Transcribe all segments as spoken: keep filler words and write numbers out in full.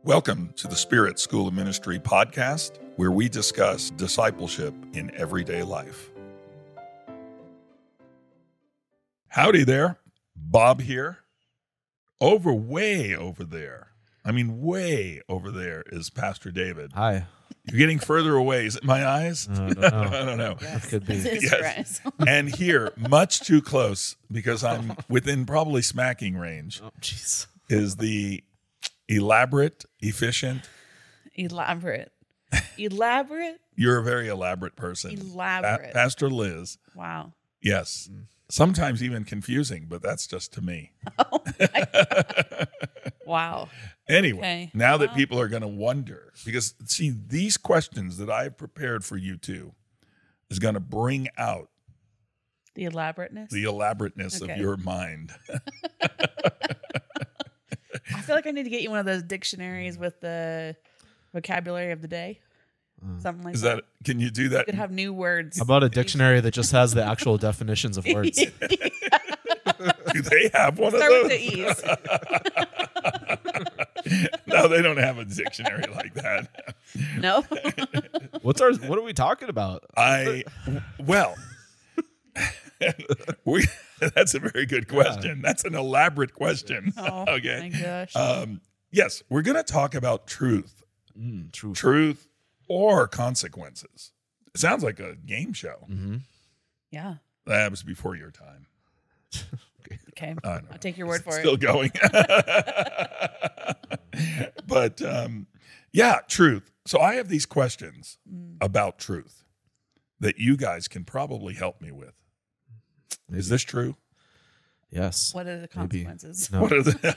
Welcome to the Spirit School of Ministry podcast, where we discuss discipleship in everyday life. Howdy there, Bob here. Over, way over there. I mean, way over there is Pastor David. Hi. You're getting further away. Is it my eyes? Uh, I don't know. I don't know. That could be. Yes. And here, much too close, because I'm within probably smacking range, Oh, jeez. is the elaborate, efficient. Elaborate. Elaborate? You're a very elaborate person. Elaborate. Pa- Pastor Liz. Wow. Yes. Sometimes even confusing, but that's just to me. Oh my God. Wow. Anyway, Okay. now that Wow. people are going to wonder, because see, these questions that I've prepared for you two is going to bring out The elaborateness? the elaborateness Okay. of your mind. I feel like I need to get you one of those dictionaries with the vocabulary of the day. Something like Is that. that, can you do that? You could have new words. How about a dictionary that just has the actual definitions of words? Do they have one Start of with those? the E's. No, they don't have a dictionary like that. No? What's our? What are we talking about? I, well, we, that's a very good question. That's an elaborate question. Oh, Okay. my gosh. Um, yes, we're going to talk about truth, Mm, true. truth or consequences. It sounds like a game show. Mm-hmm. Yeah. That was before your time. Okay. I know. I'll take your word for Still it. going. But um, yeah, truth. So I have these questions Mm. about truth that you guys can probably help me with. Is this true? Yes. What are the Maybe. consequences? No. What are the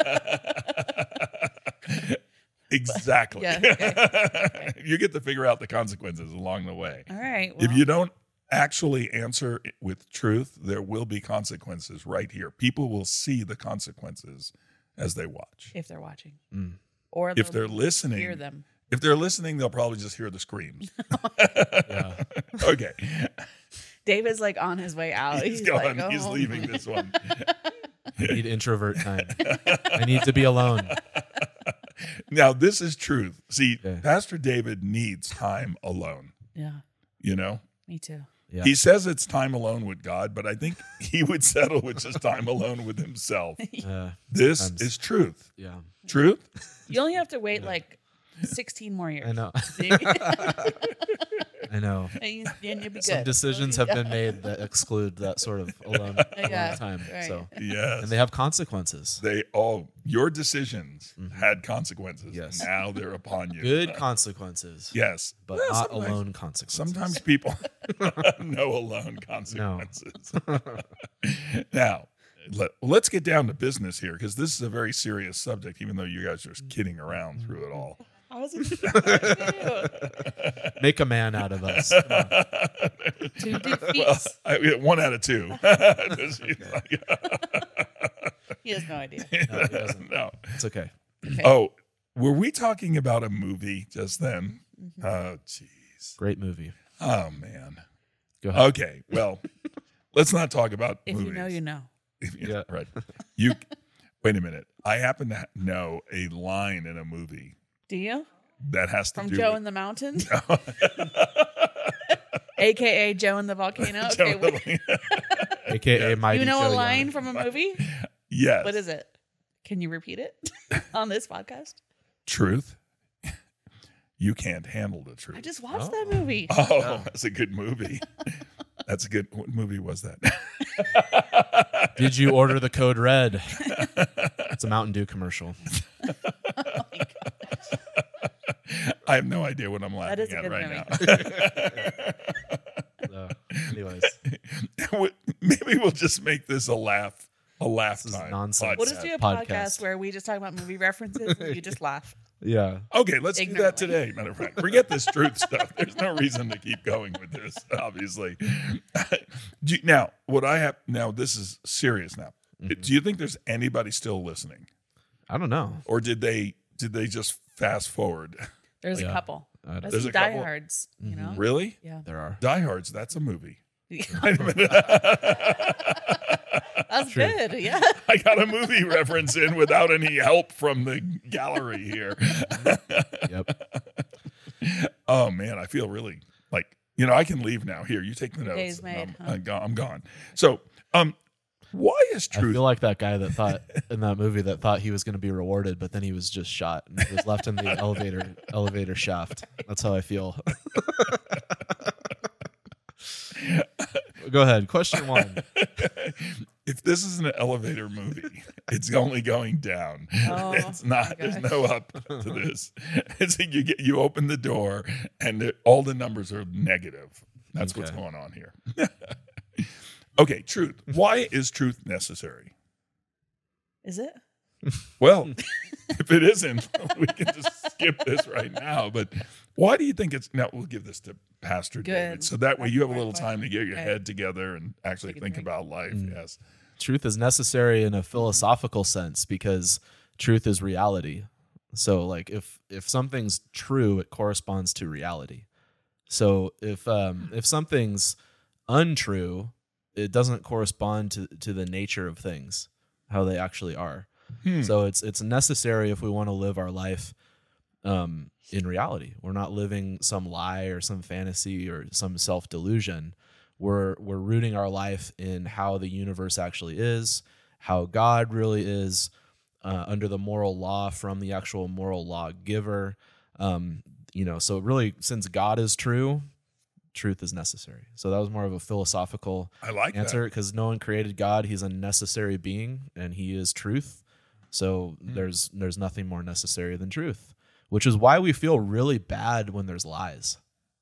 exactly? Yeah, okay. You get to figure out the consequences along the way. All right. If well, you don't actually answer it with truth, there will be consequences right here. People will see the consequences as they watch. if they're watching. Mm. Or If they'll they're listening, hear them. if they're listening, they'll probably just hear the screams. Yeah. Okay, David's like on his way out. he's He's, gone. like, He's oh. leaving this one. I need introvert time. I need to be alone. Now, this is truth. See, Okay. Pastor David needs time alone. Yeah. You know, Me too. Yeah. he says it's time alone with God, but I think he would settle with just time alone with himself. Yeah. This Sometimes. is truth. Yeah. Truth? You only have to wait like sixteen more years. I know. and I know. you- and you'll be Some good. decisions have been made that exclude that sort of alone, alone Yeah, time. right. So, Yes. and they have consequences. They all, your decisions had consequences. Yes. Now they're upon you. Good consequences. Yes. But Well, not sometimes- alone consequences. Sometimes people no alone consequences. Now, let, let's get down to business here, because this is a very serious subject, even though you guys are just kidding around through it all. I was excited. Make a man out of us. Come on. Two defeats. Well, I, one out of two. He has no idea. No, he doesn't. No. It's okay. Okay. Oh, were we talking about a movie just then? Mm-hmm. Oh, jeez. Great movie. Oh, man. Go ahead. Okay, well, let's not talk about If movies. you know, you know. If you- Yeah. Right. You wait a minute. I happen to know a line in a movie Do you? that has to From do Joe with in the Mountain? A K A Joe in the Volcano? Joe Okay, in the wait. A K A Mighty You know Joe a line Young. from a movie? Yes. What is it? Can you repeat it on this podcast? Truth. You can't handle the truth. I just watched Oh. that movie. Oh, that's a good movie. That's a good. What movie was that? Did you order the code red? It's a Mountain Dew commercial. I have no idea what I'm laughing is a at good right movie. So, anyways, now. Maybe we'll just make this a laugh, a laugh This is time. nonsense. We'll just do a Podcast. podcast where we just talk about movie references and you just laugh. yeah. Okay, let's do that Ignorantly. today. Matter of fact, forget this truth stuff. There's no reason to keep going with this, obviously. Do you- now, what I have now, this is serious now. Mm-hmm. Do you think there's anybody still listening, I don't know. or did they did they just fast forward? There's Yeah. a couple. I- That's There's some a couple. diehards, you know? Really? Yeah. There are. Die Hards, that's a movie. That's Wait a minute. That's good. Yeah. I got a movie reference in without any help from the gallery here. Yep. Oh man, I feel really like, you know, I can leave now. Here, you take the notes. Day's made, I'm, huh? I'm gone. I'm gone. So, um, why is I truth? feel like that guy that thought in that movie that thought he was going to be rewarded, but then he was just shot and he was left in the elevator elevator shaft. That's how I feel. Go ahead. Question one. If this is an elevator movie, it's only going down. Oh, it's not. my There's gosh. no up to this. It's like you get you open the door and it, all the numbers are negative. That's what's Okay. going on here. Okay, truth. Why is truth necessary? Is it? Well, if it isn't, we can just skip this right now. But why do you think it's now? We'll give this to Pastor Good. David, so that way That's you have a my little time to get your question. head together and actually Take a think drink. about life. Mm. Yes. Truth is necessary in a philosophical sense because truth is reality. So like if if something's true, it corresponds to reality. So if um if something's untrue, it doesn't correspond to to the nature of things, how they actually are. Hmm. So it's it's necessary if we want to live our life um, in reality. We're not living some lie or some fantasy or some self delusion. We're we're rooting our life in how the universe actually is, how God really is, uh, under the moral law from the actual moral law giver. Um, you know, so really, since God is true, truth is necessary. So that was more of a philosophical I like answer that. because no one created God. He's a necessary being and he is truth. So Hmm. there's there's nothing more necessary than truth, which is why we feel really bad when there's lies.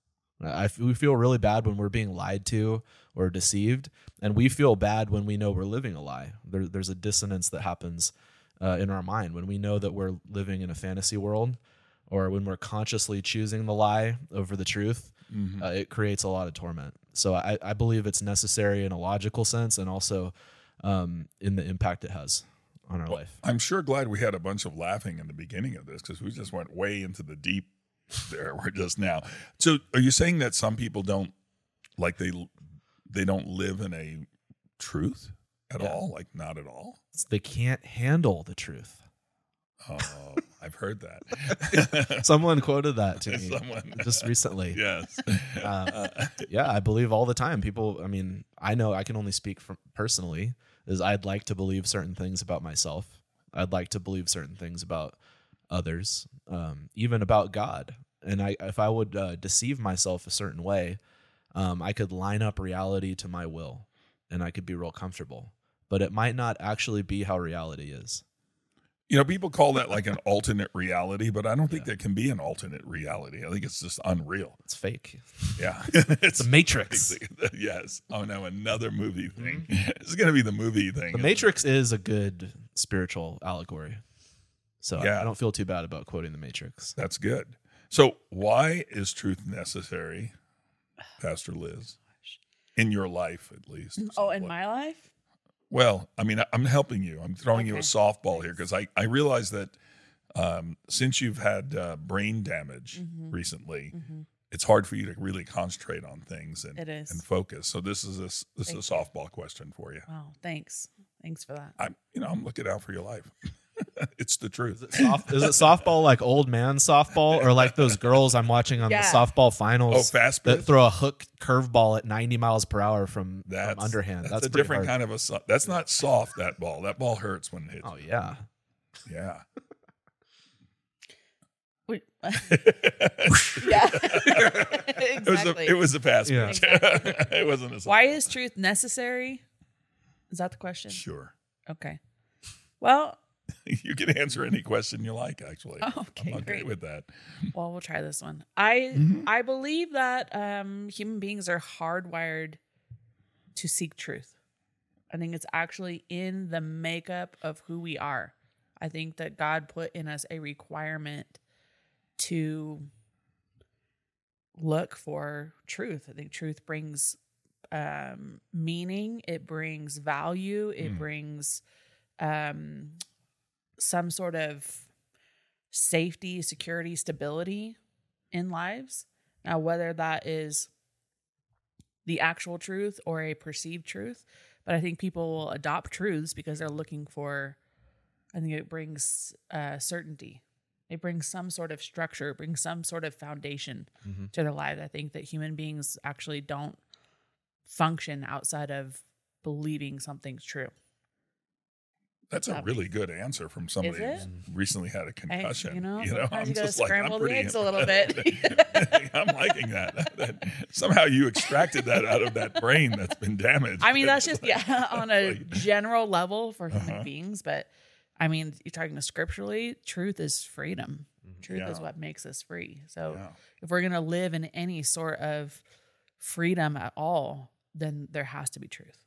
I, f- we feel really bad when we're being lied to or deceived, and we feel bad when we know we're living a lie. There, there's a dissonance that happens uh, in our mind when we know that we're living in a fantasy world, or when we're consciously choosing the lie over the truth. Mhm. Uh, it creates a lot of torment. So I, I believe it's necessary in a logical sense, and also um, in the impact it has on our life. I'm sure glad we had a bunch of laughing in the beginning of this because we just went way into the deep there. We're just now. So, are you saying that some people don't like they they don't live in a truth at Yeah. all? Like not at all? They can't handle the truth. Oh, I've heard that. Someone quoted that to me Someone. just recently. Yes. Uh, yeah, I believe all the time. People, I mean, I know I can only speak from personally. Is I'd like to believe certain things about myself. I'd like to believe certain things about others, um, even about God. And I, if I would uh, deceive myself a certain way, um, I could line up reality to my will, and I could be real comfortable. But it might not actually be how reality is. You know, people call that like an alternate reality, but I don't think Yeah. there can be an alternate reality. I think it's just unreal. It's fake. Yeah. It's the Matrix. crazy. Yes. Oh, no, another movie thing. It's going to be the movie thing. The Matrix is a good spiritual allegory. So I- Yeah. I don't feel too bad about quoting the Matrix. That's good. So, why is truth necessary, Pastor Liz, in your life at least? Oh, in my life? Well, I mean, I'm helping you. I'm throwing you a Okay. softball here because I, I realize that um, since you've had uh, brain damage Mhm. recently, Mhm. it's hard for you to really concentrate on things and, It is. and focus. So this is a, this is a Thank you. softball question for you. Wow. Thanks. Thanks for that. I'm you know I'm looking out for your life. It's the truth. Is it, soft, is it softball like old man softball or like those girls I'm watching on Yeah. the softball Oh, finals fast that pitch. throw a hook curveball at ninety miles per hour from, That's from underhand? That's, That's, a pretty different hard. kind of a. so- That's not soft. That ball. That ball hurts when it hits. Oh yeah. Yeah. Wait. yeah. It was a, exactly. it was a fast Yeah. pitch. Exactly. It wasn't a. Why softball. is truth necessary? Is that the question? Sure. Okay. Well, You can answer any question you like. Actually, Oh, okay, I'm okay great. with that. well, we'll try this one. I Mhm. I believe that um, human beings are hardwired to seek truth. I think it's actually in the makeup of who we are. I think that God put in us a requirement to look for truth. I think truth brings um, meaning. It brings value. It Mm. brings um, some sort of safety, security, stability in lives. Now, whether that is the actual truth or a perceived truth, But I think people will adopt truths because they're looking for, I think it brings uh, certainty. It brings some sort of structure, it brings some sort of foundation Mm-hmm. to their lives. I think that human beings actually don't function outside of believing something's true. That's a Um, really good answer from somebody it? who's recently had a concussion. you know, you know, sometimes you gotta just like, I'm scramble the pretty- eggs a little bit. I'm liking that. That- Somehow you extracted that out of that brain that's been damaged. I mean, that's just, Like- yeah, on a like- general level for human Uh-huh. beings. But I mean, you're talking scripturally, truth is freedom. Truth is Yeah. what makes us free. So Yeah. if we're going to live in any sort of freedom at all, then there has to be truth.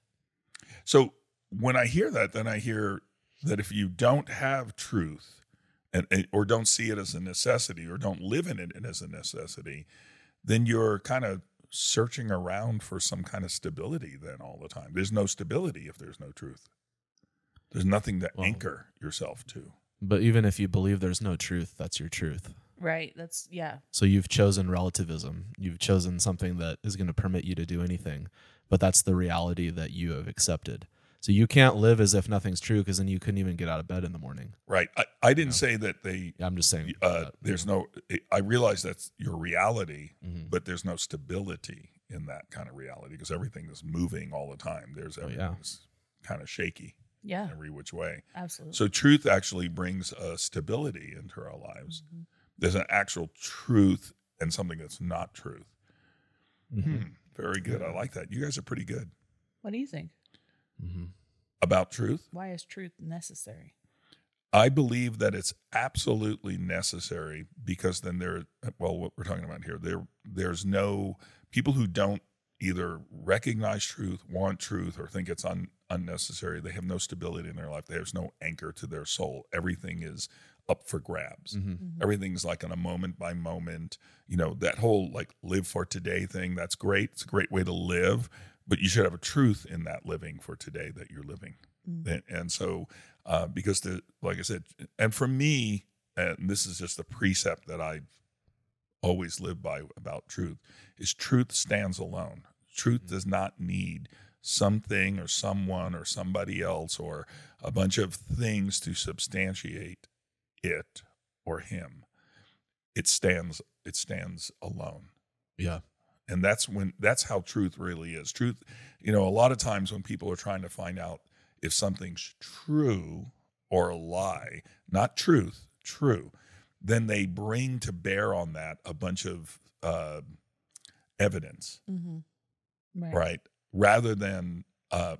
So when I hear that, then I hear that if you don't have truth and, and- or don't see it as a necessity or don't live in it as a necessity, then you're kind of searching around for some kind of stability then all the time. There's no stability if there's no truth. There's nothing to Well- anchor yourself to. But even if you believe there's no truth, that's your truth. Right. That's, yeah. So you've chosen relativism. You've chosen something that is going to permit you to do anything, but that's the reality that you have accepted. So you can't live as if nothing's true because then you couldn't even get out of bed in the morning. Right. I, I didn't Yeah. say that they, Yeah, I'm just saying. uh, that, there's no, I realize that's your reality, Mhm. but there's no stability in that kind of reality because everything is moving all the time. There's Oh, yeah. everything's kind of shaky Yeah, every which way. absolutely. So truth actually brings a stability into our lives. Mhm. There's an actual truth and something that's not truth. Mhm. Hmm. Very good. I like that. You guys are pretty good What do you think? Mhm. about truth. Why is truth necessary? I believe that it's absolutely necessary because then there, well, what we're talking about here, there, there's no people who don't either recognize truth, want truth, or think it's un, unnecessary. They have no stability in their life. There's no anchor to their soul. Everything is up for grabs. Mhm. Mhm. Everything's like on a moment by moment, you know, that whole like live for today thing. That's great. It's a great way to live, but you should have a truth in that living for today that you're living. Mhm. And, and so, uh, because the, like I said, and for me, and this is just a precept that I always live by about truth, is truth stands alone. Truth does not need something or someone or somebody else or a bunch of things to substantiate it or him. It stands, it stands alone. Yeah. And that's when, that's how truth really is. Truth, you know, a lot of times when people are trying to find out if something's true or a lie, not truth, true, then they bring to bear on that a bunch of uh, evidence, Mhm. Right. right? Rather than, uh,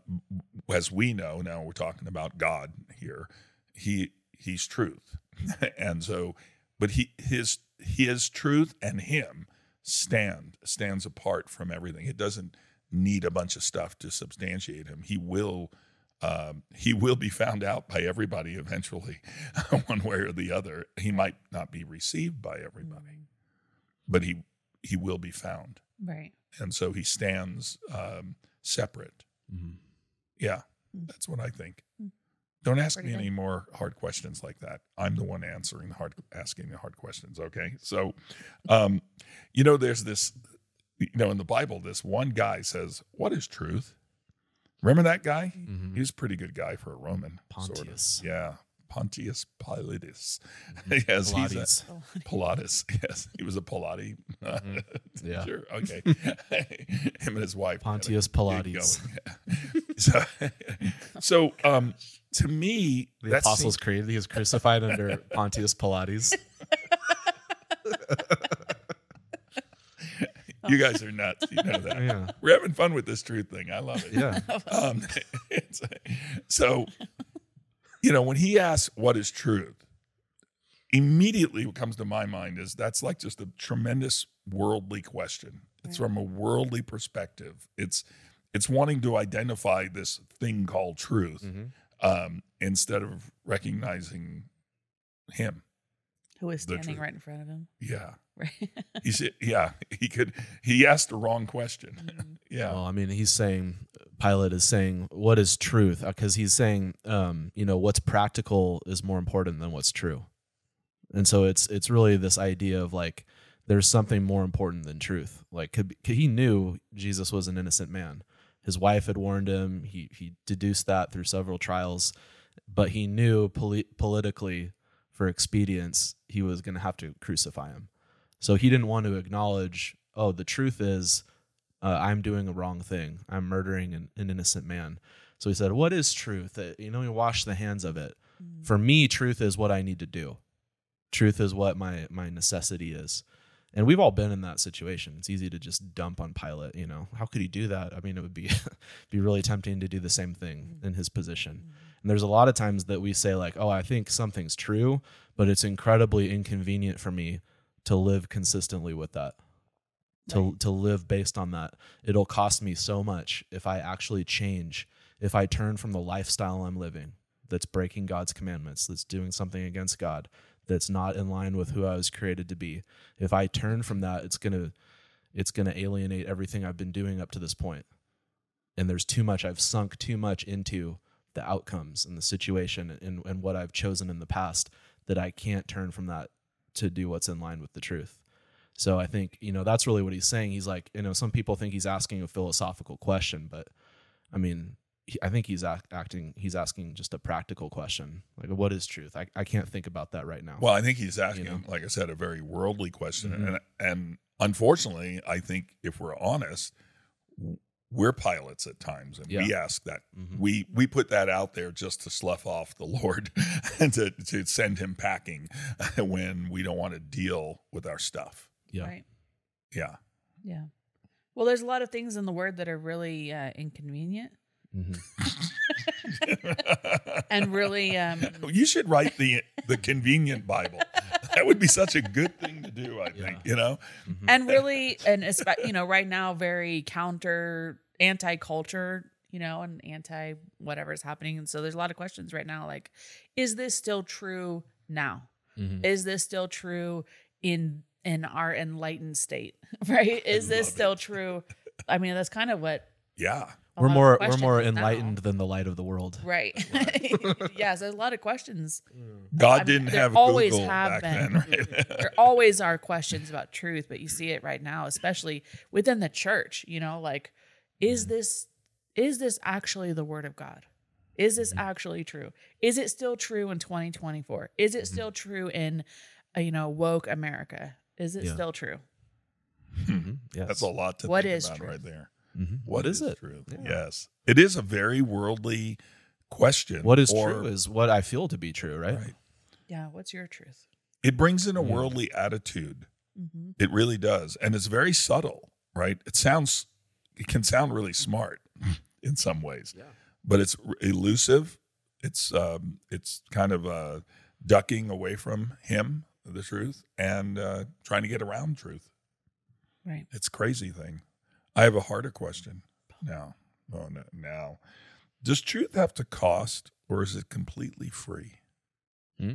as we know, now we're talking about God here, he he's truth. And so, but he his his truth and him stand stands apart from everything. It doesn't need a bunch of stuff to substantiate him. He will um, he will be found out by everybody eventually, one way or the other. He might not be received by everybody, but he he will be found. Right. And so he stands um, separate. Mhm. Yeah, Mm. that's what I think. Mm. Don't ask Pretty me good. any more hard questions like that. I'm the one answering the hard, asking the hard questions. Okay, so, um, you know, there's this, you know, in the Bible, this one guy says, "What is truth?" Remember that guy? Mhm. He was a pretty good guy for a Roman. sort of. Pontius. Yeah, Pontius Pilatus. Mhm. yes, he's a Pilates. Oh, Pilatus. Yes, he was a Pilate. Mhm. Yeah. Sure. Okay. Him and his wife. had a Pontius gig Pilates. going. so, so um, to me, The that's Apostles' Creed. He was crucified under Pontius Pilates. you guys are nuts. You know that. Yeah. We're having fun with this truth thing. I love it. Yeah. Um, it's- so, you know, when he asks what is truth, immediately what comes to my mind is that's like just a tremendous worldly question. It's Right. from a worldly perspective. It's it's wanting to identify this thing called truth Mhm. um, instead of recognizing him. Who is The standing truth. right in front of him? Yeah, Right. he said. Yeah, he could. He asked the wrong question. Mhm. Yeah, Well, I mean, he's saying, Pilate is saying, what is truth? Because he's saying, um, you know, what's practical is more important than what's true. And so it's it's really this idea of like, there's something more important than truth. Like, could, could, he knew Jesus was an innocent man, His wife had warned him. He he deduced that through several trials, but he knew poli- politically, for expedience, he was going to have to crucify him. So he didn't want to acknowledge, oh, the truth is, uh, I'm doing a wrong thing. I'm murdering an, an innocent man. So he said, what is truth? Uh, you know, you wash the hands of it. Mm. For me, truth is what I need to do. Truth is what my my necessity is. And we've all been in that situation. It's easy to just dump on Pilate, you know. How could he do that? I mean, it would be be really tempting to do the same thing in his position. And there's a lot of times that we say like, oh, I think something's true, but it's incredibly inconvenient for me to live consistently with that, to right. to live based on that. It'll cost me so much if I actually change, if I turn from the lifestyle I'm living that's breaking God's commandments, that's doing something against God, that's not in line with who I was created to be. If I turn from that, it's gonna it's gonna alienate everything I've been doing up to this point. And there's too much, I've sunk too much into the outcomes and the situation and, and what I've chosen in the past that I can't turn from that to do what's in line with the truth. So I think, you know, that's really what he's saying. He's like, you know, some people think he's asking a philosophical question, but I mean, he, I think he's act, acting, he's asking just a practical question. Like, what is truth? I, I can't think about that right now. Well, I think he's asking, you know? like I said, a very worldly question. Mm-hmm. And, and unfortunately, I think if we're honest, we're pilots at times, and Yeah. we ask that. Mm-hmm. We we put that out there just to slough off the Lord and to, to send him packing when we don't want to deal with our stuff. Yeah. Right. Yeah. Yeah. Well, there's a lot of things in the word that are really uh, inconvenient Mm-hmm. and really. Um, You should write the the convenient Bible. That would be such a good thing to do, I think, Yeah. you know? Mm-hmm. and really, and espe- you know, right now, very counter anti-culture, you know, and anti whatever's happening. And so there's a lot of questions right now, like, is this still true now? Mm-hmm. Is this still true in in our enlightened state? Right? Is this love still it. true? I mean, that's kind of what Yeah. a We're lot of more the we're question more is now. enlightened than the light of the world. Right. Yeah, so there's a lot of questions. God I mean, didn't there have always Google have back been. then, right? There always are questions about truth, but you see it right now, especially within the church, you know, like, is this is this actually the word of God? Is this actually true? Is it still true in twenty twenty-four? Is it still true in, uh, you know, woke America? Is it Yeah. still true? Mm-hmm. Yes. That's a lot to What think is about truth? right there. Mm-hmm. What is, it? truth? Yeah. Yes. It is a very worldly question. What is or- true is what I feel to be true, right? Right. Yeah, what's your truth? It brings in a Yeah. worldly attitude. Mm-hmm. It really does. And it's very subtle, right? It sounds, it can sound really smart in some ways, Yeah. but it's r- elusive. It's, um, it's kind of uh, ducking away from him, the truth, and uh, trying to get around truth. Right. It's a crazy thing. I have a harder question now. Oh, no, now. Does truth have to cost, or is it completely free? Hmm?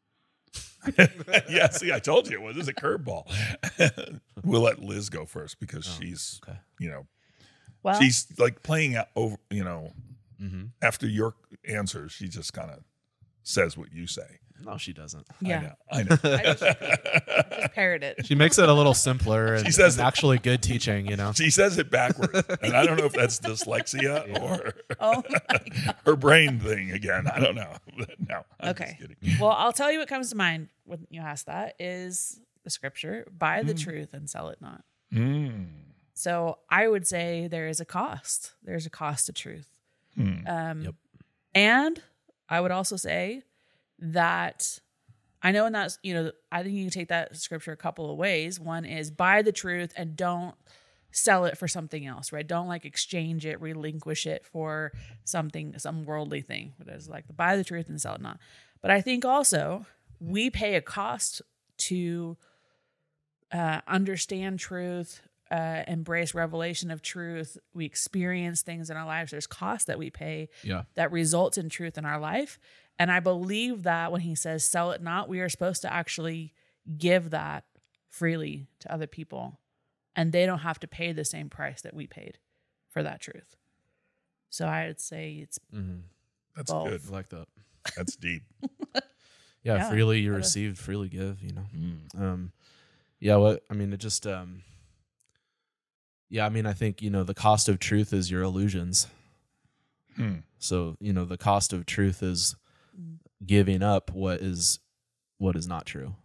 Yeah, see, I told you it was. This is a curveball. We'll let Liz go first because Oh, she's, okay. you know, Well, she's like playing out over, you know, Mm-hmm. after your answers, she just kind of says what you say. No, she doesn't. yeah, I know. I know. I just, I just parrot it. She makes it a little simpler and, She says and it. actually good teaching, you know? She says it backwards. And I don't know if that's dyslexia Yeah. or Oh, my God. her brain thing again. I don't know. No, I'm Okay. just kidding. Well, I'll tell you what comes to mind when you ask that is the scripture, buy the Mm. truth and sell it not. Mm. So I would say there is a cost. There's a cost to truth. Hmm. Um, Yep. And I would also say that I know in that, you know, I think you can take that scripture a couple of ways. One is buy the truth and don't sell it for something else, right? Don't like exchange it, relinquish it for something, some worldly thing. But it's like buy the truth and sell it not. But I think also we pay a cost to uh, understand truth, uh, embrace revelation of truth. We experience things in our lives. There's cost that we pay Yeah. that results in truth in our life. And I believe that when he says sell it not, we are supposed to actually give that freely to other people. And they don't have to pay the same price that we paid for that truth. So I would say it's Mm-hmm. That's both. good. I like that. That's deep. Yeah, Yeah, freely you gotta- received, freely give, you know? Mm. Um, yeah, what, I mean, it just, um, Yeah, I mean, I think, you know, the cost of truth is your illusions. Hmm. So, you know, the cost of truth is giving up what is what is not true.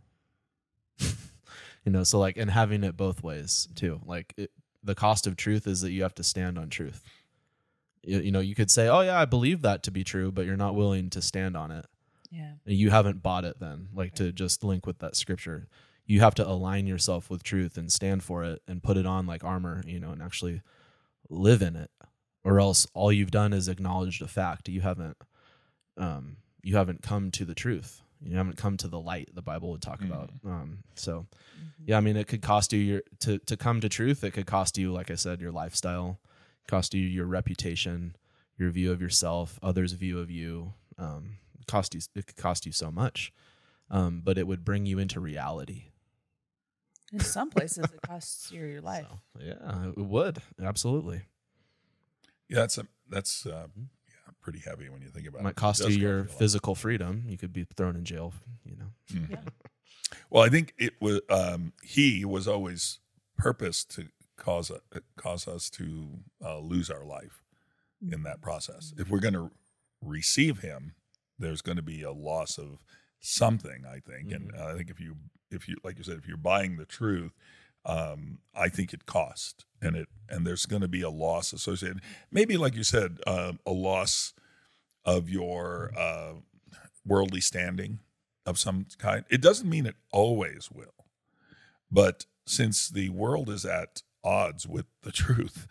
You know, so like, and having it both ways too. Like it, the cost of truth is that you have to stand on truth. You, you know, you could say, oh yeah, I believe that to be true, but you're not willing to stand on it. Yeah. And you haven't bought it then, like to just link with that scripture. You have to align yourself with truth and stand for it and put it on like armor, you know, and actually live in it. Or else all you've done is acknowledged a fact. You haven't um you haven't come to the truth. You haven't come to the light the Bible would talk mm-hmm. about. Um so mm-hmm. yeah, I mean it could cost you your to to come to truth, it could cost you, like I said, your lifestyle, cost you your reputation, your view of yourself, others' view of you. Um cost you it could cost you so much. Um, but it would bring you into reality. In some places it costs you your life. So, yeah, it would. Absolutely. Yeah, that's a, that's uh, yeah, pretty heavy when you think about it. Might it. cost It you your your physical freedom. You could be thrown in jail, you know. Mm-hmm. Yeah. Well, I think it was um, he was always purposed to cause a, cause us to uh, lose our life mm-hmm. in that process. If we're going to receive him, there's going to be a loss of something, I think. Mm-hmm. And uh, I think if you if you like you said, if you're buying the truth, um, I think it costs, and it and there's going to be a loss associated. Maybe like you said, uh, a loss of your uh, worldly standing of some kind. It doesn't mean it always will, but since the world is at odds with the truth,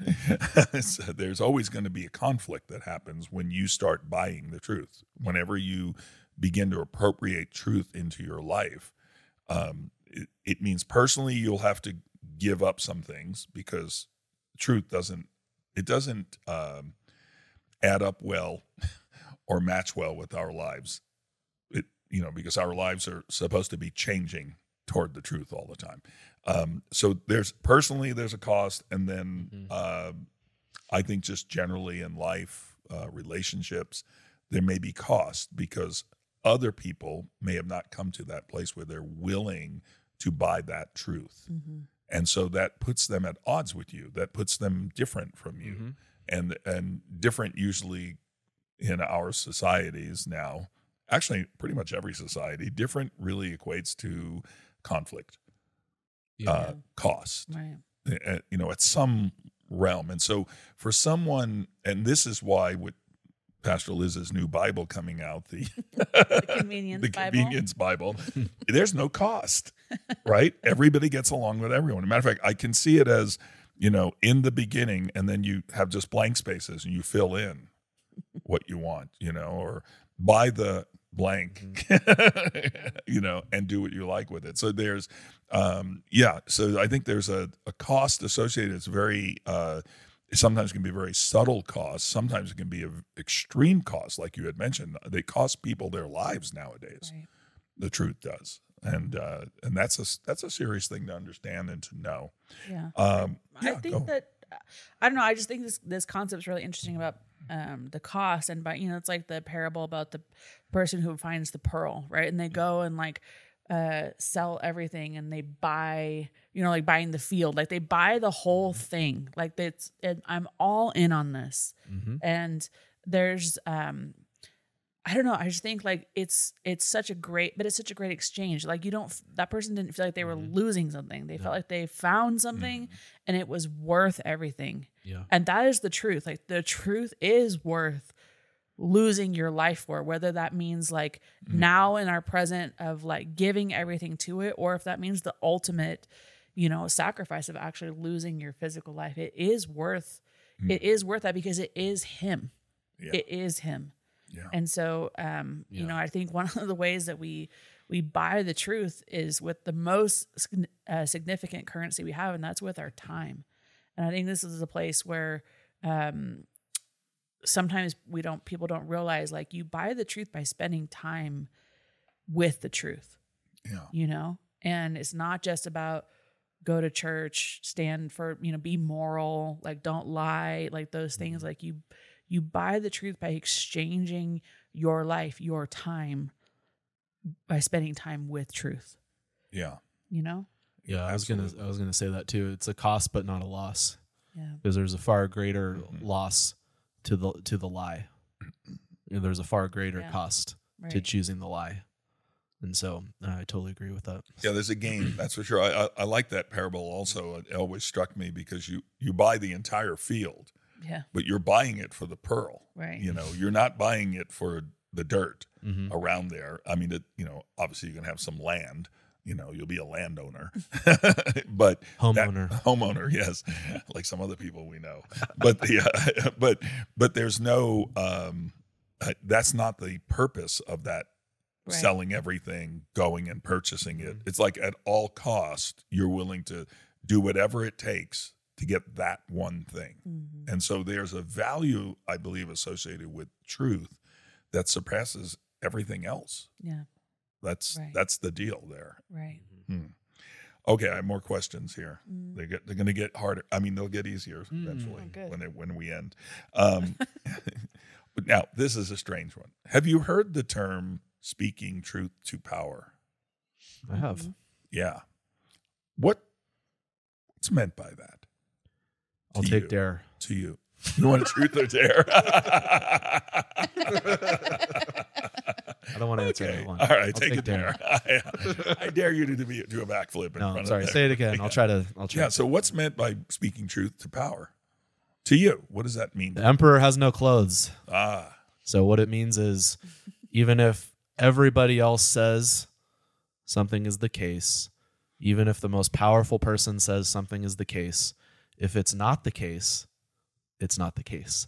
so there's always going to be a conflict that happens when you start buying the truth. Whenever you begin to appropriate truth into your life, um, it, it means personally you'll have to give up some things because truth doesn't it doesn't um, add up well or match well with our lives. It you know because our lives are supposed to be changing toward the truth all the time. Um, so there's personally there's a cost, and then mm-hmm. uh, I think just generally in life, uh, relationships, there may be cost because other people may have not come to that place where they're willing to buy that truth. Mm-hmm. And so that puts them at odds with you. That puts them different from you. Mm-hmm. And and different usually in our societies now, actually pretty much every society, different really equates to conflict, yeah. uh, cost, right. uh, you know, at some realm. And so for someone, and this is why with Pastor Liz's new Bible coming out, the, the Convenience the Bible. Convenience Bible, there's no cost, right? Everybody gets along with everyone. As a matter of fact, I can see it as, you know, in the beginning, and then you have just blank spaces and you fill in what you want, you know, or buy the blank, you know, and do what you like with it. So there's, um, yeah, so I think there's a, a cost associated. It's very, uh, sometimes it can be a very subtle cost. Sometimes it can be an extreme cost, like you had mentioned. They cost people their lives nowadays. Right. The truth does, and uh, and that's a that's a serious thing to understand and to know. Yeah, um, yeah I think go. that I don't know. I just think this this concept is really interesting about um, the cost, and by you know, it's like the parable about the person who finds the pearl, right? And they go and like uh, sell everything, and they buy. You know, like buying the field, like they buy the whole thing. Like it's, it, I'm all in on this. Mm-hmm. And there's, um, I don't know. I just think like it's, it's such a great, but it's such a great exchange. Like you don't, that person didn't feel like they were mm-hmm. losing something. They yeah. felt like they found something mm-hmm. and it was worth everything. Yeah. And that is the truth. Like the truth is worth losing your life for, whether that means like mm-hmm. now in our present of like giving everything to it, or if that means the ultimate, you know, sacrifice of actually losing your physical life. It is worth, mm. it is worth that because it is him. Yeah. It is him. Yeah. And so, um, yeah. you know, I think one of the ways that we, we buy the truth is with the most uh, significant currency we have, and that's with our time. And I think this is a place where, um, sometimes we don't, people don't realize like you buy the truth by spending time with the truth, yeah. you know, and it's not just about, go to church, stand for, you know, be moral, like don't lie, like those things. Like you, you buy the truth by exchanging your life, your time, by spending time with truth. Yeah. You know? Yeah, I was Absolutely. gonna, I was gonna say that too. It's a cost, but not a loss. Yeah. because there's a far greater Mhm. loss to the to the lie. You know, there's a far greater Yeah. cost Right. to choosing the lie. And so uh, I totally agree with that. Yeah, there's a game, that's for sure. I, I, I like that parable also. It always struck me because you, you buy the entire field, Yeah. but you're buying it for the pearl. Right. You know, you're not buying it for the dirt Mm-hmm. around there. I mean, it, you know, obviously you can have some land. You know, you'll be a landowner, but Homeowner. that, homeowner, yes, like some other people we know. But the uh, but but there's no um, uh, that's not the purpose of that. Right. Selling everything, going and purchasing it. Mm-hmm. It's like at all cost, you're willing to do whatever it takes to get that one thing. Mm-hmm. And so there's a value, I believe, associated with truth that surpasses everything else. Yeah. That's Right. that's the deal there. Right. Hmm. Okay, I have more questions here. Mm. They get they're going to get harder. I mean, they'll get easier Mm. eventually Oh, good. when they when we end. Um, but now this is a strange one. Have you heard the term speaking truth to power? I have. Mhm. Yeah. What what's meant by that? I'll To take you. dare. To you. You want a truth or dare? I don't want to answer Okay. that one. All right, I'll take, a dare. I, I dare you to do, do a backflip in No, front I'm of sorry. that. Say it again. Yeah. I'll try to. I'll try. Yeah, so what's meant by speaking truth to power? To you, what does that mean? The emperor has no clothes. Ah, So what it means is, even if everybody else says something is the case, even if the most powerful person says something is the case, if it's not the case, it's not the case.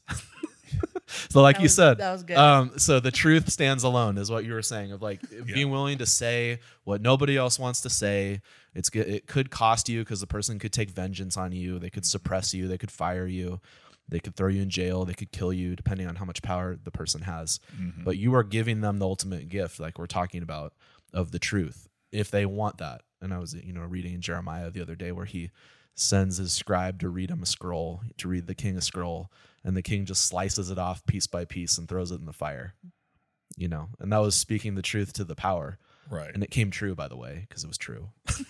So like That you was- said, that was good. um, so the truth stands alone is what you were saying, of like being willing to say what nobody else wants to say. It's good. It could cost you because the person could take vengeance on you. They could suppress you. They could fire you. They could throw you in jail. They could kill you, depending on how much power the person has. mhm. But you are giving them the ultimate gift, like we're talking about, of the truth, if they want that. And I was, you know, reading in Jeremiah the other day where he sends his scribe to read him a scroll, to read the king a scroll, and the king just slices it off piece by piece and throws it in the fire. You know, and that was speaking the truth to the power. Right. And it came true, by the way, because it was true.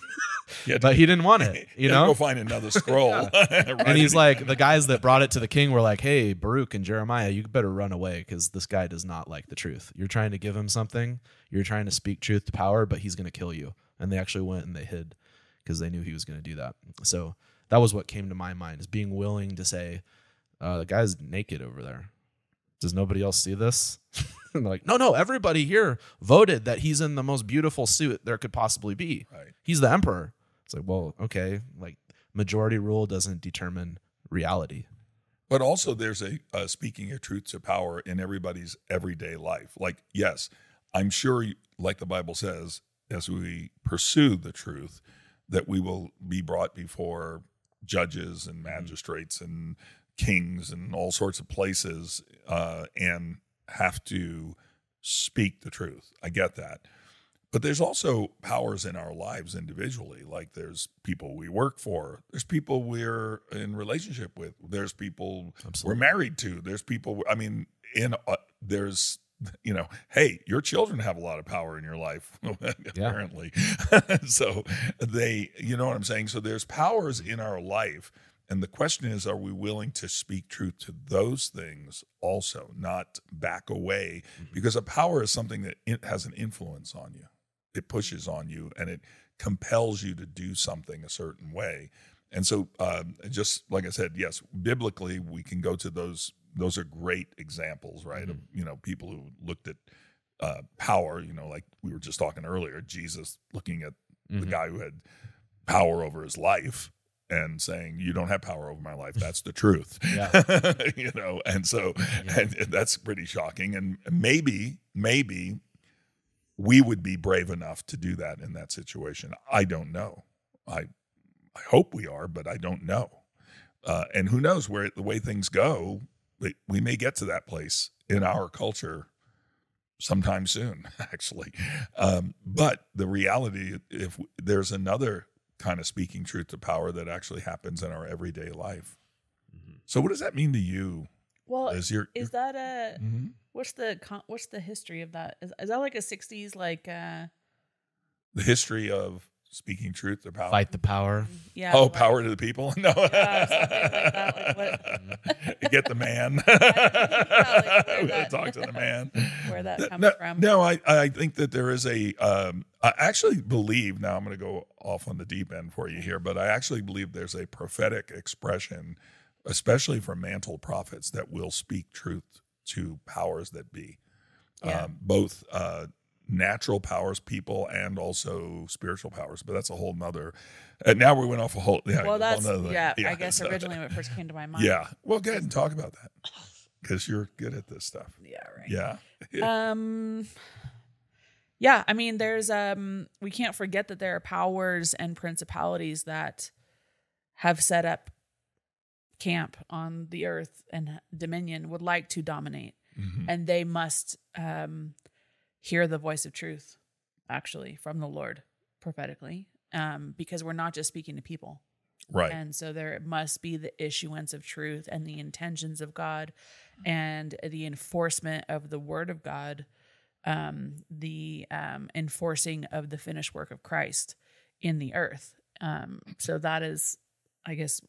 Yeah, But he didn't want it, you know? go find another scroll. And he's like, the guys that brought it to the king were like, hey, Baruch and Jeremiah, you better run away because this guy does not like the truth. You're trying to give him something. You're trying to speak truth to power, but he's going to kill you. And they actually went and they hid because they knew he was going to do that. So that was what came to my mind, is being willing to say, uh, the guy's naked over there. Does nobody else see this? And they're like, no, no, everybody here voted that he's in the most beautiful suit there could possibly be. Right. He's the emperor. It's like, well, okay, like majority rule doesn't determine reality. But also, there's a uh, speaking your truth to power in everybody's everyday life. Like, yes, I'm sure, like the Bible says, as we pursue the truth, that we will be brought before judges and magistrates and kings and all sorts of places uh, and have to speak the truth. I get that. But there's also powers in our lives individually. Like there's people we work for. There's people we're in relationship with. There's people Absolutely. we're married to. There's people, I mean, in uh, there's, you know, hey, your children have a lot of power in your life, apparently. So they, you know what I'm saying? So there's powers in our life. And the question is, are we willing to speak truth to those things also, not back away? Mm-hmm. Because a power is something that it has an influence on you. It pushes on you and it compels you to do something a certain way. And so um, just like I said, yes, biblically, we can go to those. Those are great examples, right? Mm-hmm. Of, you know, people who looked at uh, power, you know, like we were just talking earlier, Jesus looking at Mhm. the guy who had power over his life and saying, you don't have power over my life. That's the truth. Yeah. You know, and so Yeah. and, and that's pretty shocking. And maybe, maybe we would be brave enough to do that in that situation. I don't know. I I hope we are, but I don't know. Uh, and who knows where the way things go, we, we may get to that place in our culture sometime soon, actually. Um, but the reality, if there's another kind of speaking truth to power that actually happens in our everyday life. Mhm. So what does that mean to you? Well, Is your is that a Mhm. what's the con- what's the history of that? Is, is that like a sixties like uh the history of speaking truth to power. Fight the power. Yeah. Oh, like- power to the people? No. Yeah, something like that. Like what? Get the man. like where We gotta that- talk to the man. Where that comes no, from? no, I, I think that there is a. Um, I actually believe. Now I'm going to go off on the deep end for you here, but I actually believe there's a prophetic expression, especially from mantle prophets, that will speak truth to powers that be, Yeah. um, both uh, natural powers, people, and also spiritual powers. But that's a whole nother. And now we went off a whole. Yeah, Well, a that's whole nother- yeah, I guess so- originally what first came to my mind. Yeah. Well, go ahead and talk about that because you're good at this stuff. Yeah. Right. Yeah. Um. Yeah, I mean, there's um. We can't forget that there are powers and principalities that have set up camp on the earth and dominion, would like to dominate, Mhm. and they must um hear the voice of truth, actually, from the Lord prophetically, um, because we're not just speaking to people. Right. And so there must be the issuance of truth and the intentions of God and the enforcement of the word of God, um, the um, enforcing of the finished work of Christ in the earth. Um, so that is, I guess,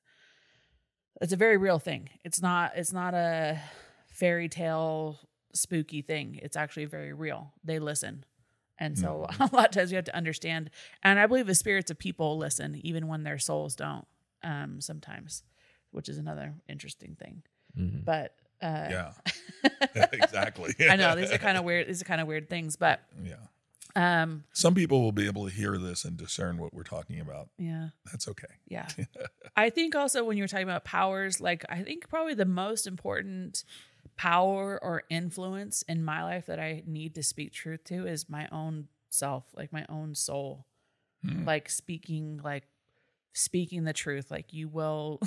it's a very real thing. It's not, it's not a fairy tale spooky thing. It's actually very real. They listen. And so a lot of times you have to understand, and I believe the spirits of people listen even when their souls don't, um, sometimes, which is another interesting thing. Mhm. But uh, Yeah. Exactly. I know these are kind of weird. These are kind of weird things, but Yeah. um, Some people will be able to hear this and discern what we're talking about. yeah, That's okay. yeah. I think also when you're talking about powers, like I think probably the most important power or influence in my life that I need to speak truth to is my own self, like my own soul, Hmm. like speaking, like speaking the truth. Like you will,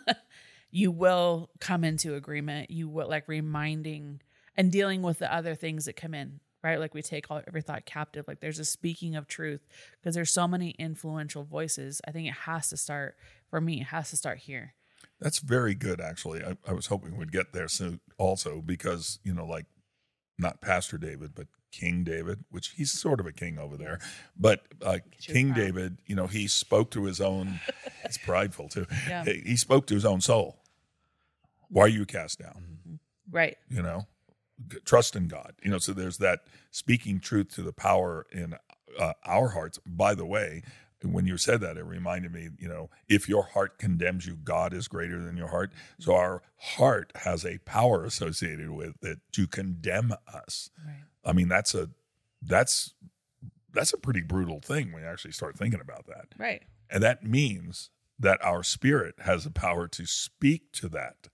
you will come into agreement. You will like reminding and dealing with the other things that come in, right? Like we take all every thought captive. Like there's a speaking of truth because there's so many influential voices. I think it has to start for me. It has to start here. That's very good, actually. I, I was hoping we'd get there soon also because, you know, like not Pastor David, but King David, which he's sort of a king over there. But uh, You're King proud. David, you know, he spoke to his own, he's prideful too. Yeah. He he spoke to his own soul. Why are you cast down? Right. You know, G- trust in God. You know, so there's that speaking truth to the power in uh, our hearts. By the way, when you said that, it reminded me, you know, if your heart condemns you, God is greater than your heart. So our heart has a power associated with it to condemn us. Right. I mean, that's a that's that's a pretty brutal thing when you actually start thinking about that. Right. And that means that our spirit has the power to speak to that.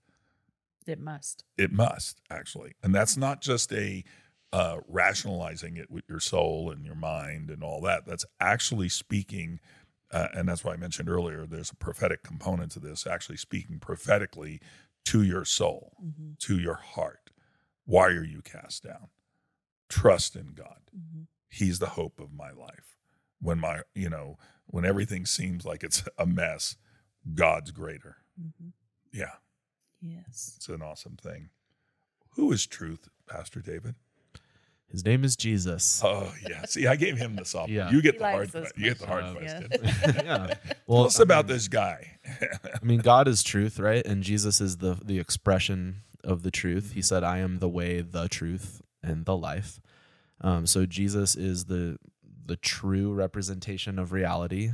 It must. It must, actually. And that's not just a uh, rationalizing it with your soul and your mind and all that. That's actually speaking, uh, and that's why I mentioned earlier, there's a prophetic component to this, actually speaking prophetically to your soul, Mm-hmm. to your heart. Why are you cast down? Trust in God. Mm-hmm. He's the hope of my life. When my, you know, when everything seems like it's a mess, God's greater. Mm-hmm. Yeah, Yes. it's an awesome thing. Who is truth, Pastor David? His name is Jesus. Oh, yeah. See, I gave him the softball. Yeah. You get He the likes hard those question. You get the hard questions, question. yeah. yeah. Tell Well, us I about mean- this guy. I mean, God is truth, right? And Jesus is the the expression of the truth. He said, "I am the way, the truth, and the life." Um, so Jesus is the the true representation of reality.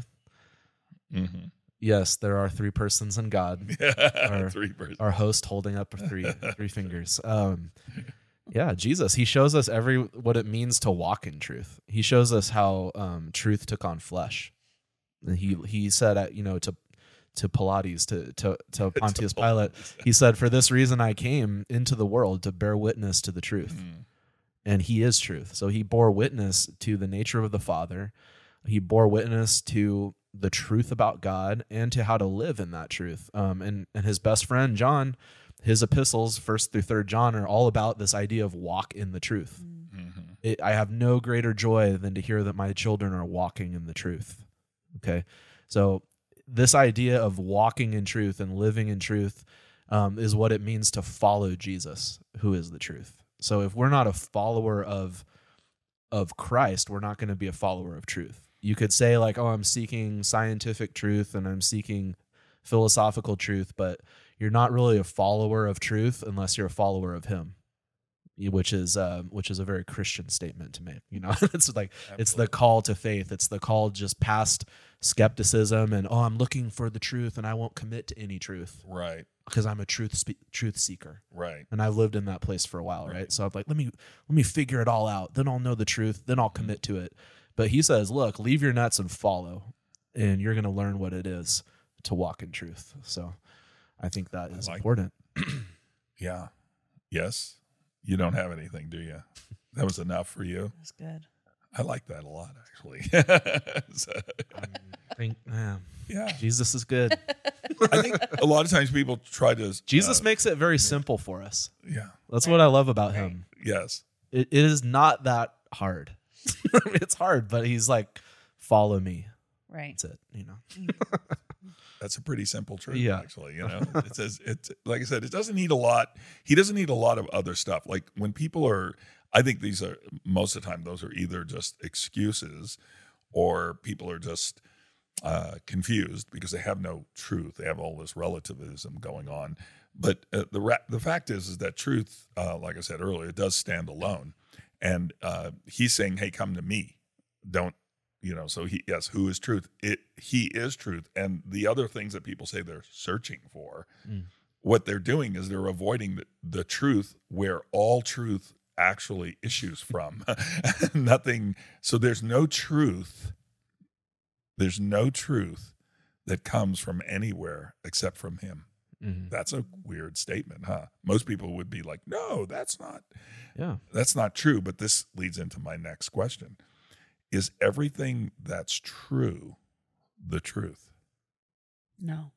Mm-hmm. Yes, there are three persons in God. Our- Three persons. Our host holding up three three fingers. Um, yeah, Jesus. He shows us every what it means to walk in truth. He shows us how um, truth took on flesh. And he he said, uh, you know, to to Pilates, to to to Pontius Pilate, he said, "For this reason I came into the world to bear witness to the truth." Mm. And he is truth. So he bore witness to the nature of the Father. He bore witness to the truth about God and to how to live in that truth. Um, and, and his best friend, John, his epistles, first through third John, are all about this idea of walk in the truth. Mm-hmm. It, I have no greater joy than to hear that my children are walking in the truth. Okay. So this idea of walking in truth and living in truth um, is what it means to follow Jesus, who is the truth. So if we're not a follower of of Christ, we're not going to be a follower of truth. You could say like, oh, I'm seeking scientific truth and I'm seeking philosophical truth, but you're not really a follower of truth unless you're a follower of him, which is uh, which is a very Christian statement to make. You know, it's like Absolutely. It's the call to faith. It's the call just past skepticism and oh, I'm looking for the truth and I won't commit to any truth, right? Because I'm a truth spe- truth seeker, right? And I've lived in that place for a while, right? right? So I'm like, let me let me figure it all out. Then I'll know the truth. Then I'll commit to it. But he says, look, leave your nets and follow, and you're going to learn what it is to walk in truth. So I think that is like important. Yeah. Yes. You don't have anything, do you? That was enough for you? That's good. I like that a lot, actually. So, I think, yeah. yeah. Jesus is good. I think a lot of times people try to... Jesus uh, makes it very simple for us. Yeah. That's right. what I love about right. him. Yes. It, it is not that hard. It's hard, but he's like, follow me. Right. That's it, you know. That's a pretty simple truth, yeah. actually. You know, it says it. Like I said, it doesn't need a lot. He doesn't need a lot of other stuff. Like when people are, I think these are most of the time those are either just excuses, or people are just uh, confused because they have no truth. They have all this relativism going on. But uh, the ra- the fact is, is that truth, uh, like I said earlier, it does stand alone. And uh, he's saying, "Hey, come to me. Don't." You know, so he, yes, who is truth? It, he is truth. And the other things that people say they're searching for, mm. what they're doing is they're avoiding the, the truth where all truth actually issues from. Nothing. So there's no truth. There's no truth that comes from anywhere except from him. Mm-hmm. That's a weird statement, huh? Most people would be like, no, that's not, yeah, that's not true. But this leads into my next question. Is everything that's true the truth? No.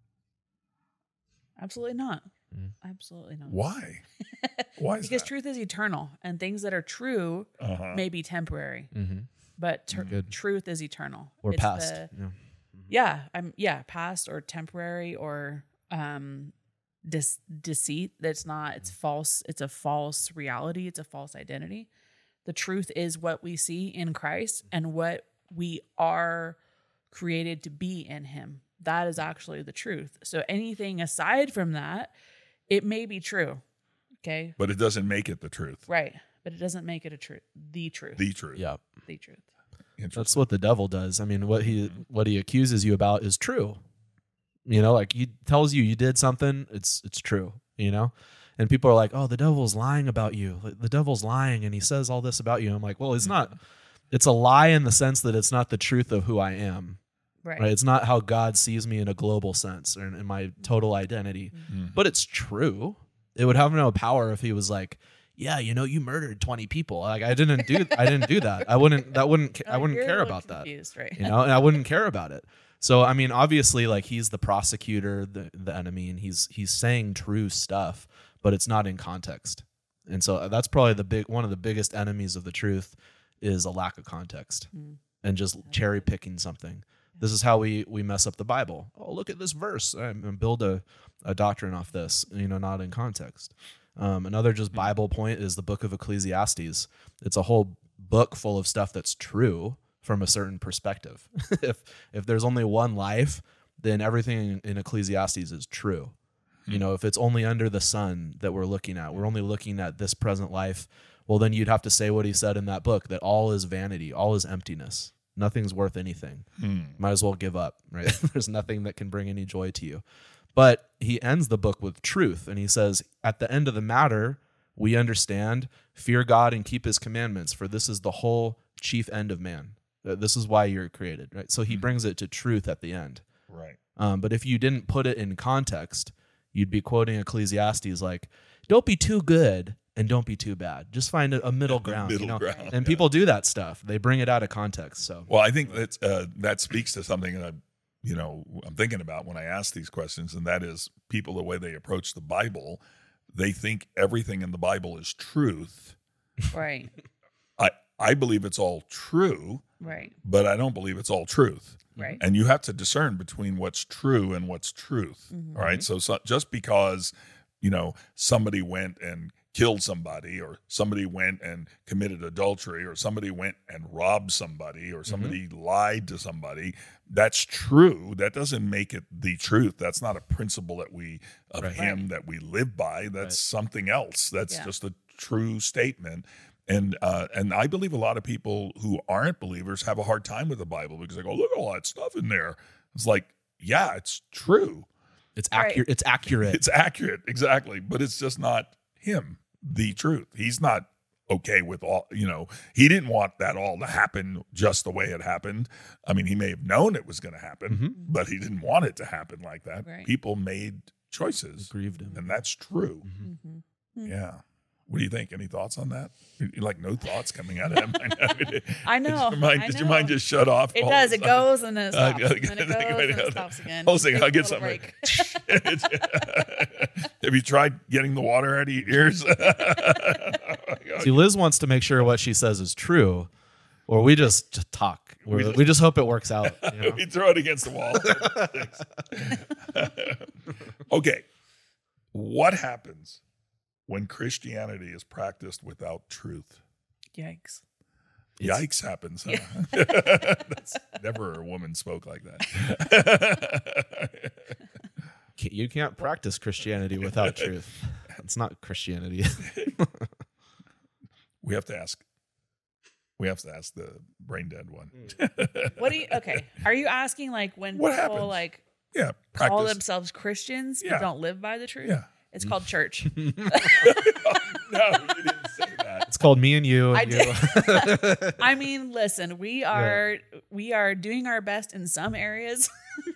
Absolutely not. Mm. Absolutely not. Why? Why is Because that? truth is eternal, and things that are true uh-huh. may be temporary, mm-hmm. but ter- mm-hmm. truth is eternal. Or it's past. The, yeah. Mm-hmm. yeah, I'm yeah, past or temporary or um dis- deceit. That's not, it's false. It's a false reality. It's a false identity. The truth is what we see in Christ and what we are created to be in him. That is actually the truth. So anything aside from that, it may be true. Okay. But it doesn't make it the truth. Right. But it doesn't make it a truth. The truth. The truth. Yeah. The truth. That's what the devil does. I mean, what he what he accuses you about is true. You know, like he tells you you did something, it's it's true, you know? And people are like, oh, the devil's lying about you. The devil's lying and he says all this about you. I'm like, well, it's not. It's a lie in the sense that it's not the truth of who I am. Right. right? It's not how God sees me in a global sense or in, in my total identity. Mm-hmm. But it's true. It would have no power if he was like, yeah, you know, you murdered twenty people. Like I didn't do I didn't do that. I wouldn't that wouldn't I wouldn't You're care about confused, that. Right. You know, and I wouldn't care about it. So I mean, obviously like he's the prosecutor, the the enemy, and he's he's saying true stuff, but it's not in context. And so that's probably the big one of the biggest enemies of the truth is a lack of context mm. and just cherry picking something. This is how we we mess up the Bible. Oh, look at this verse and build a, a doctrine off this, you know, not in context. Um, another just Bible point is the book of Ecclesiastes. It's a whole book full of stuff that's true from a certain perspective. if if there's only one life, then everything in Ecclesiastes is true. You know, if it's only under the sun that we're looking at, we're only looking at this present life, well, then you'd have to say what he said in that book, that all is vanity, all is emptiness. Nothing's worth anything. Hmm. Might as well give up, right? There's nothing that can bring any joy to you. But he ends the book with truth, and he says, at the end of the matter, we understand, fear God and keep his commandments, for this is the whole chief end of man. This is why you're created, right? So he hmm. brings it to truth at the end. Right. Um, but if you didn't put it in context, you'd be quoting Ecclesiastes like, don't be too good and don't be too bad. Just find a, a middle ground. Middle you know? ground, and yeah. people do that stuff. They bring it out of context. So, well, I think that's, uh, that speaks to something that I, you know, I'm thinking about when I ask these questions, and that is people, the way they approach the Bible, they think everything in the Bible is truth. Right. I, I believe it's all true. Right. But I don't believe it's all truth. Right. And you have to discern between what's true and what's truth. Mm-hmm. All right. So, so just because, you know, somebody went and killed somebody, or somebody went and committed adultery, or somebody went and robbed somebody, or somebody mm-hmm. lied to somebody, that's true. That doesn't make it the truth. That's not a principle that we of right. him right. that we live by. That's right. something else. That's yeah. just a true statement. And uh, and I believe a lot of people who aren't believers have a hard time with the Bible because they go, look at all that stuff in there. It's like, yeah, it's true. It's accurate. Right. It's accurate. It's accurate, exactly. But it's just not him, the truth. He's not okay with all, you know, he didn't want that all to happen just the way it happened. I mean, he may have known it was going to happen, mm-hmm. but he didn't want it to happen like that. Right. People made choices. It grieved him. And that's true. Mm-hmm. Mm-hmm. Yeah. What do you think? Any thoughts on that? You're like no thoughts coming out of him. I know. Did your mind, I did know. your mind just shut off? It does. It goes and then it stops. Uh, and then it goes and it stops again. Hold on, I'll get something. Have you tried getting the water out of your ears? See, Liz wants to make sure what she says is true, or we just, just talk. We're, we, just, we just hope it works out. You know? We throw it against the wall. Okay. What happens when Christianity is practiced without truth? Yikes. Yikes happens, huh? Yeah. That's never a woman spoke like that. You can't practice Christianity without truth. It's not Christianity. We have to ask. We have to ask the brain dead one. What do you, okay. Are you asking like when what people happens? like yeah, call practice. themselves Christians Yeah. but don't live by the truth? Yeah. It's called church. No, you didn't say that. It's called me and you. And I you. did. I mean, listen, we are yeah. we are doing our best in some areas,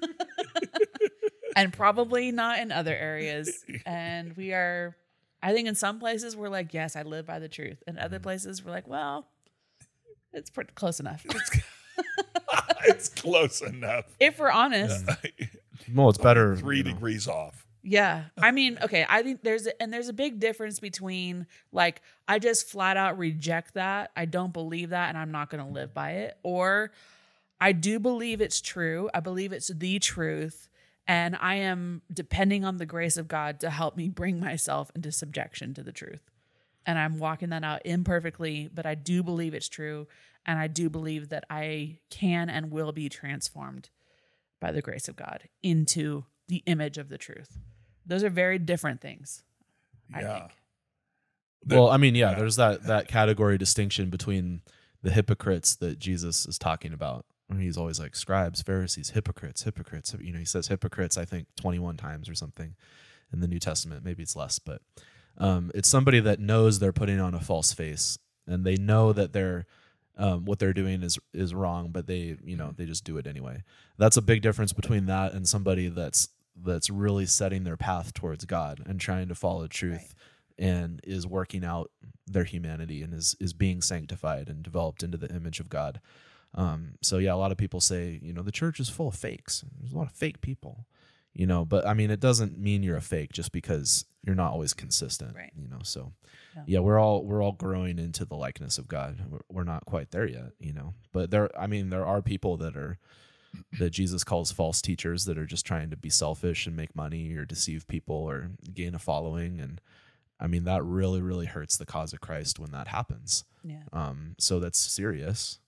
and probably not in other areas. And we are, I think, in some places we're like, yes, I live by the truth. In other places we're like, well, it's pretty close enough. It's close enough. If we're honest. Yeah. Well, it's better. Three you know. degrees off. Yeah. I mean, okay, I think there's a, and there's a big difference between like I just flat out reject that. I don't believe that and I'm not going to live by it, or I do believe it's true. I believe it's the truth and I am depending on the grace of God to help me bring myself into subjection to the truth. And I'm walking that out imperfectly, but I do believe it's true and I do believe that I can and will be transformed by the grace of God into the image of the truth. Those are very different things, I yeah. think. Well, I mean, yeah, there's that that category distinction between the hypocrites that Jesus is talking about. He's always like scribes, Pharisees, hypocrites, hypocrites. You know, he says hypocrites, I think, twenty-one times or something in the New Testament. Maybe it's less, but um, it's somebody that knows they're putting on a false face and they know that they're um, what they're doing is is wrong, but they, you know, they just do it anyway. That's a big difference between that and somebody that's that's really setting their path towards God and trying to follow truth right. and is working out their humanity and is is being sanctified and developed into the image of God. Um, so yeah, a lot of people say, you know, the church is full of fakes. There's a lot of fake people, you know, but I mean, it doesn't mean you're a fake just because you're not always consistent, right. you know? So yeah. yeah, we're all, we're all growing into the likeness of God. We're, we're not quite there yet, you know, but there, I mean, there are people that are, that Jesus calls false teachers that are just trying to be selfish and make money or deceive people or gain a following. And I mean, that really, really hurts the cause of Christ when that happens. Yeah. Um, so that's serious.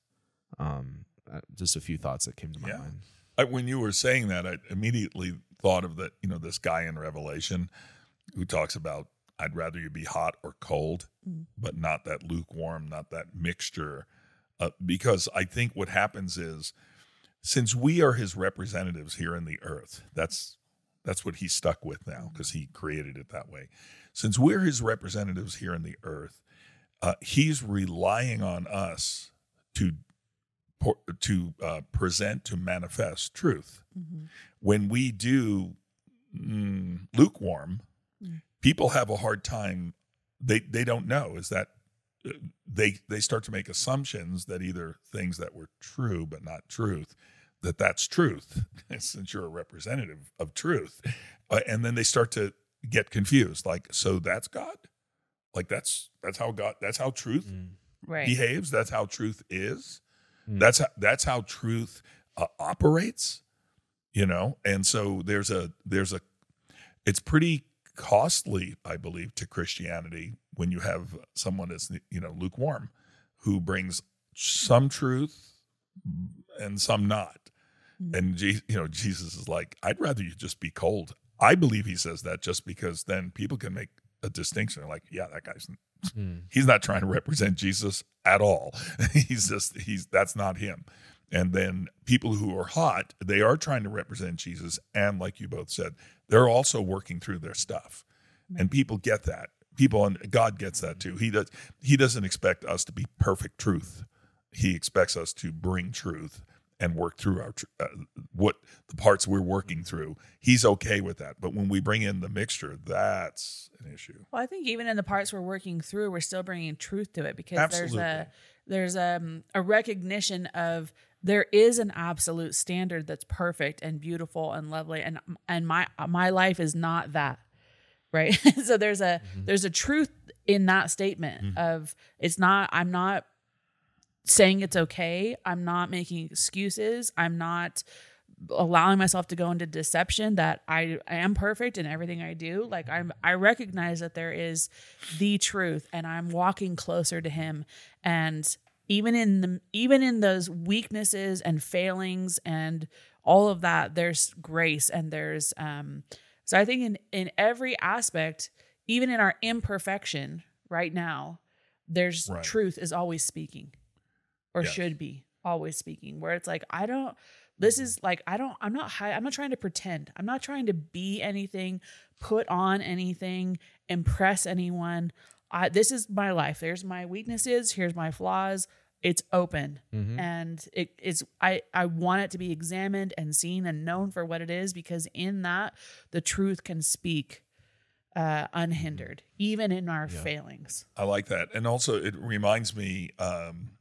Um, just a few thoughts that came to my yeah. mind. I, when you were saying that, I immediately thought of that, you know, this guy in Revelation who talks about, I'd rather you be hot or cold, mm. but not that lukewarm, not that mixture. Uh, because I think what happens is, since we are his representatives here in the earth, that's that's what he's stuck with now because he created it that way. Since we're his representatives here in the earth, uh, he's relying on us to to uh, present, to manifest truth. Mm-hmm. When we do mm, lukewarm, mm. people have a hard time. They they don't know is that they they start to make assumptions that either things that were true but not truth, that that's truth, since you're a representative of truth. Uh, and then they start to get confused. Like, so that's God? Like that's that's how God, that's how truth mm. right. behaves? That's how truth is? Mm. That's how, that's how truth uh, operates, you know? And so there's a, there's a, it's pretty costly, I believe, to Christianity when you have someone as, you know, lukewarm, who brings some truth and some not. Mm-hmm. And, Je- you know, Jesus is like, I'd rather you just be cold. I believe he says that just because then people can make a distinction. Like, yeah, that guy's, mm. he's not trying to represent Jesus at all. he's just, he's, that's not him. And then people who are hot, they are trying to represent Jesus. And like you both said, they're also working through their stuff. Right. And people get that. People, and God gets that too. He does. He doesn't expect us to be perfect truth. He expects us to bring truth and work through our uh, what the parts we're working through. He's okay with that. But when we bring in the mixture, that's an issue. Well, I think even in the parts we're working through, we're still bringing truth to it, because Absolutely. there's a there's a, a recognition of there is an absolute standard that's perfect and beautiful and lovely, and and my my life is not that. Right. So there's a mm-hmm. there's a truth in that statement mm-hmm. of it's not, I'm not saying it's okay. I'm not making excuses. I'm not allowing myself to go into deception that I, I am perfect in everything I do. Like I'm, I recognize that there is the truth, and I'm walking closer to him. And even in the, even in those weaknesses and failings and all of that, there's grace, and there's, um, so I think in, in every aspect, even in our imperfection right now, there's right. truth is always speaking, or yes. should be always speaking, where it's like, I don't, this is like, I don't, I'm not high, I'm not trying to pretend. I'm not trying to be anything, put on anything, impress anyone. I, this is my life. There's my weaknesses. Here's my flaws. It's open. Mm-hmm. And it is, I, I want it to be examined and seen and known for what it is, because in that the truth can speak uh, unhindered, even in our yeah. failings. I like that. And also it reminds me um,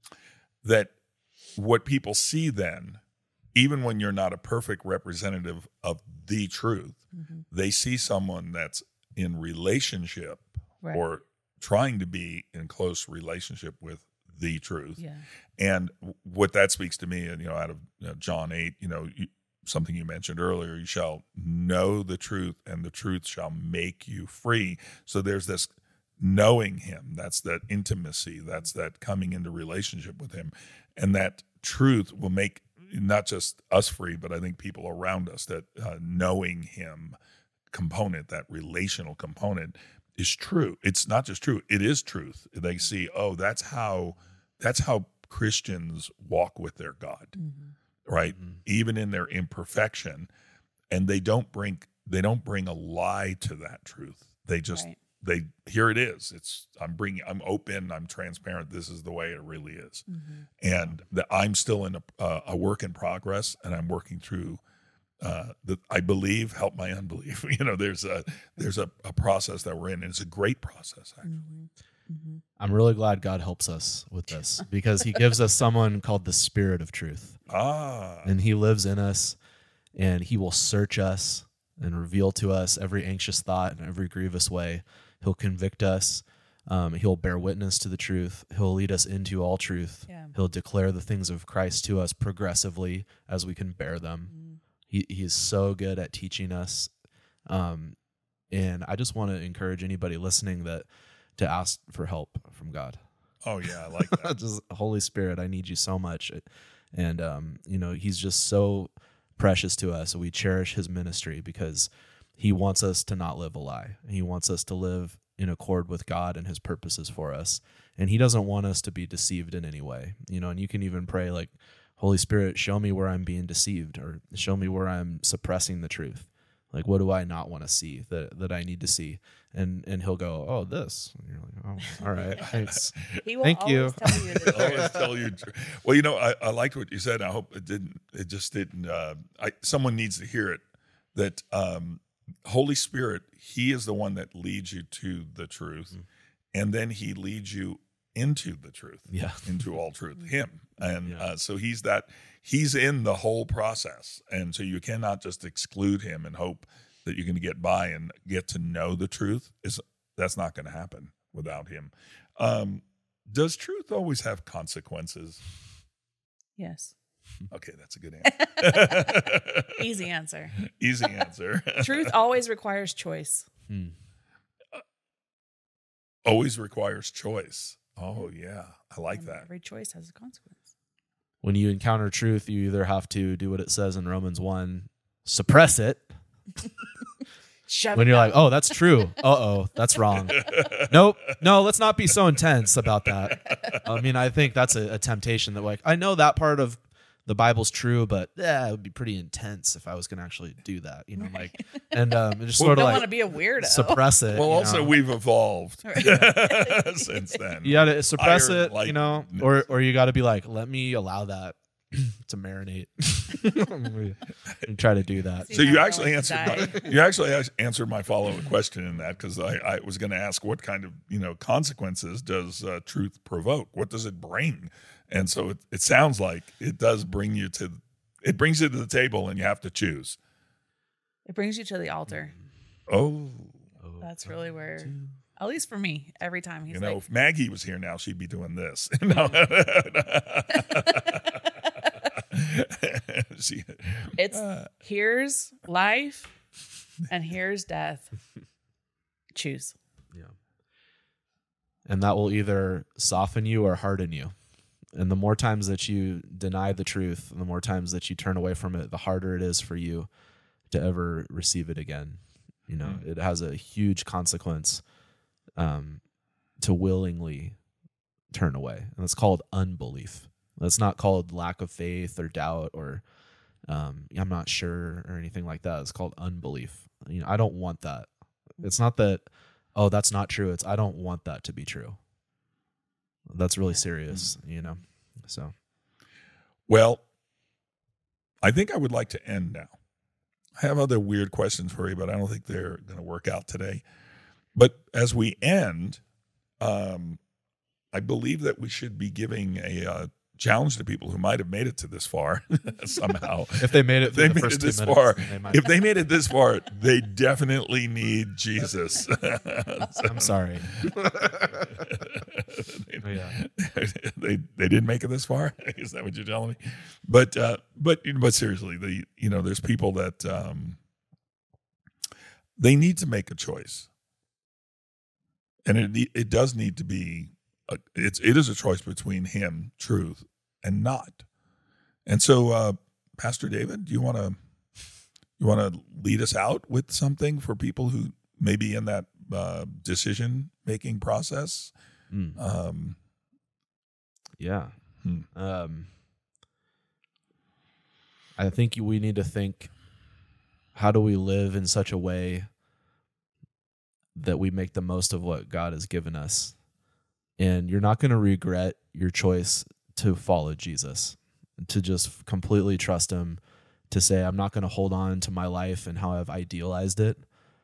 that what people see then, even when you're not a perfect representative of the truth, mm-hmm. they see someone that's in relationship right. or trying to be in close relationship with the truth. Yeah. And what that speaks to me, and you know, out of you know, John eight, you know, you, something you mentioned earlier, you shall know the truth, and the truth shall make you free. So there's this knowing him. That's that intimacy. That's that coming into relationship with him. And that truth will make not just us free, but I think people around us, that uh, knowing him component, that relational component, is true. It's not just true. It is truth. They see, oh, that's how that's how Christians walk with their God, mm-hmm. right? Mm-hmm. Even in their imperfection, and they don't bring they don't bring a lie to that truth. They just right. they here it is. It's I'm bringing I'm open. I'm transparent. This is the way it really is, mm-hmm. and that I'm still in a, uh, a work in progress, and I'm working through. Uh, that I believe help my unbelief. You know, there's a there's a, a process that we're in, and it's a great process, actually. Mm-hmm. Mm-hmm. I'm really glad God helps us with this, because he gives us someone called the Spirit of Truth. Ah. And he lives in us, and he will search us and reveal to us every anxious thought and every grievous way. He'll convict us. Um, he'll bear witness to the truth. He'll lead us into all truth. Yeah. He'll declare the things of Christ to us progressively as we can bear them. Mm-hmm. He he is so good at teaching us, um, and I just want to encourage anybody listening that to ask for help from God. Oh yeah, I like that. Just Holy Spirit, I need you so much, and um, you know, he's just so precious to us. We cherish his ministry because he wants us to not live a lie. He wants us to live in accord with God and his purposes for us, and he doesn't want us to be deceived in any way. You know, and you can even pray like, Holy Spirit, show me where I'm being deceived, or show me where I'm suppressing the truth. Like, what do I not want to see that, that I need to see? And and he'll go, oh, this. And you're like, oh, all right, thanks. He will Thank always you. tell you the truth. Always tell you. Well, you know, I, I liked what you said. I hope it didn't. It just didn't. Uh, I, someone needs to hear it. That um, Holy Spirit, he is the one that leads you to the truth, mm. and then he leads you into the truth, yeah, into all truth, him. And yeah. uh, so he's that, he's in the whole process. And so you cannot just exclude him and hope that you're going to get by and get to know the truth. Is That's not going to happen without him. Um, does truth always have consequences? Yes. Okay, that's a good answer. Easy answer. Easy answer. Truth always requires choice. Hmm. always requires choice. Oh, yeah. I like And that. Every choice has a consequence. When you encounter truth, you either have to do what it says in Romans one, suppress it. Shove When it you're down. like, oh, that's true. Uh-oh, that's wrong. Nope. No, let's not be so intense about that. I mean, I think that's a, a temptation that, like, I know that part of the Bible's true, but yeah, it would be pretty intense if I was going to actually do that, you know, like, and um, just you sort don't of want to like be a weirdo. suppress it. Well, you also, know? we've evolved since then. You got to suppress Iron, it, like, you know, or or you got to be like, let me allow that to marinate and try to do that. See So how you I'm actually going to answered my, you actually as- answered my follow-up question in that, because I, I was going to ask what kind of, you know, consequences does uh, truth provoke? What does it bring? And so it, it sounds like it does bring you to, it brings you to the table and you have to choose. It brings you to the altar. Oh, That's really where, at least for me, every time he's you know, like, if Maggie was here now, she'd be doing this. No. she, it's uh, here's life and here's death. Choose. Yeah. And that will either soften you or harden you. And the more times that you deny the truth, and the more times that you turn away from it, the harder it is for you to ever receive it again. You know, Mm. it has a huge consequence um, to willingly turn away. And it's called unbelief. It's not called lack of faith or doubt or um, I'm not sure or anything like that. It's called unbelief. You know, I don't want that. It's not that, oh, that's not true. It's I don't want that to be true. That's really serious, you know? So, well, I think I would like to end now. I have other weird questions for you, but I don't think they're going to work out today. But as we end, um, I believe that we should be giving a uh, challenge to people who might have made it to this far somehow. if they made it through They the made first it two this minutes, far. then they might- If they made it this far, they definitely need Jesus. I'm sorry. they, Yeah. they they didn't make it this far. Is that what you're telling me? But uh, but but seriously, the you know there's people that um, they need to make a choice, and it it does need to be a, it's it is a choice between him, truth, and not. And so, uh, Pastor David, do you want to you want to lead us out with something for people who may be in that uh, decision making process? Mm. Um, Yeah. Hmm. Um, I think we need to think, how do we live in such a way that we make the most of what God has given us? And you're not going to regret your choice to follow Jesus, to just completely trust him, to say, I'm not going to hold on to my life and how I've idealized it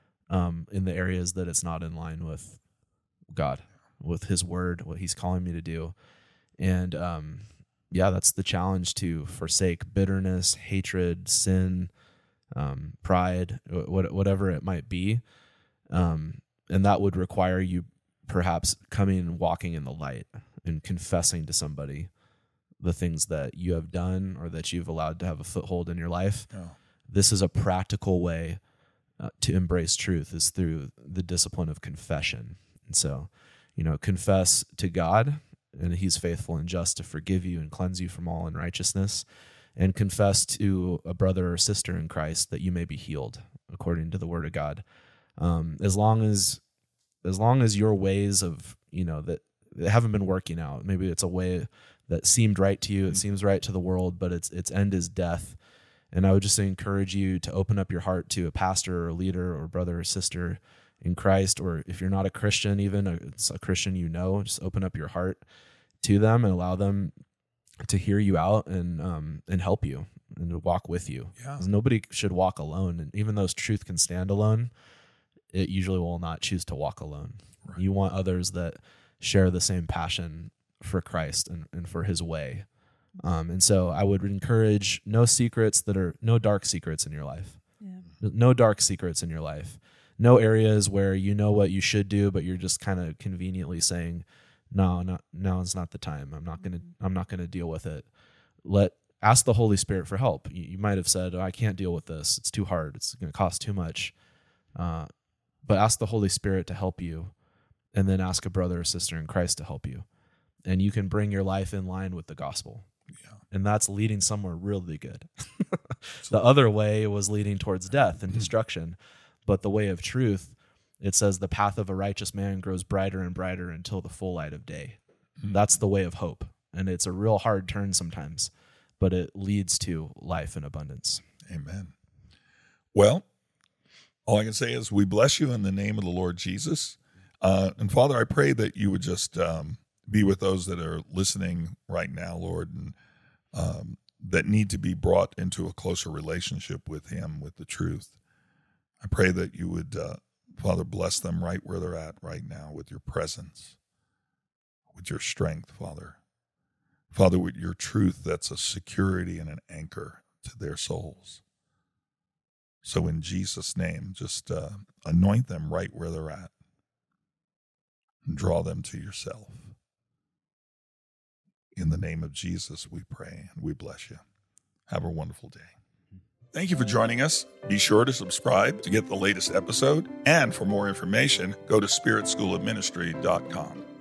um, in the areas that it's not in line with God, with his word, what he's calling me to do. And um, yeah, that's the challenge, to forsake bitterness, hatred, sin, um, pride, wh- whatever it might be. Um, and that would require you perhaps coming and walking in the light and confessing to somebody the things that you have done or that you've allowed to have a foothold in your life. Oh. This is a practical way uh, to embrace truth, is through the discipline of confession. And so, you know, confess to God, and he's faithful and just to forgive you and cleanse you from all unrighteousness, and confess to a brother or sister in Christ that you may be healed according to the word of God. Um, as long as, as long as your ways of, you know, that, that haven't been working out, maybe it's a way that seemed right to you, it seems right to the world, but its its end is death. And I would just encourage you to open up your heart to a pastor or a leader or brother or sister in Christ, or if you're not a Christian, even a, it's a Christian you know, just open up your heart to them and allow them to hear you out and um, and help you and to walk with you. Yeah. 'Cause nobody should walk alone, and even though truth can stand alone, it usually will not choose to walk alone. Right. You want others that share the same passion for Christ and, and for his way. Um, and so I would encourage no secrets that are, no dark secrets in your life. Yeah. No dark secrets in your life. No areas where you know what you should do, but you're just kind of conveniently saying, no, no, now is not the time. I'm not going to, I'm not going to deal with it. Let, ask the Holy Spirit for help. You, you might have said, oh, I can't deal with this. It's too hard. It's going to cost too much. Uh, but ask the Holy Spirit to help you and then ask a brother or sister in Christ to help you. And you can bring your life in line with the gospel. Yeah. And that's leading somewhere really good. The other way was leading towards death and destruction. But the way of truth, it says the path of a righteous man grows brighter and brighter until the full light of day. Mm-hmm. That's the way of hope. And it's a real hard turn sometimes, but it leads to life in abundance. Amen. Well, all I can say is we bless you in the name of the Lord Jesus. Uh, and Father, I pray that you would just um, be with those that are listening right now, Lord, and um, that need to be brought into a closer relationship with him, with the truth. I pray that you would, uh, Father, bless them right where they're at right now with your presence, with your strength, Father. Father, with your truth that's a security and an anchor to their souls. So in Jesus' name, just uh, anoint them right where they're at and draw them to yourself. In the name of Jesus, we pray and we bless you. Have a wonderful day. Thank you for joining us. Be sure to subscribe to get the latest episode. And for more information, go to spirit school of ministry dot com.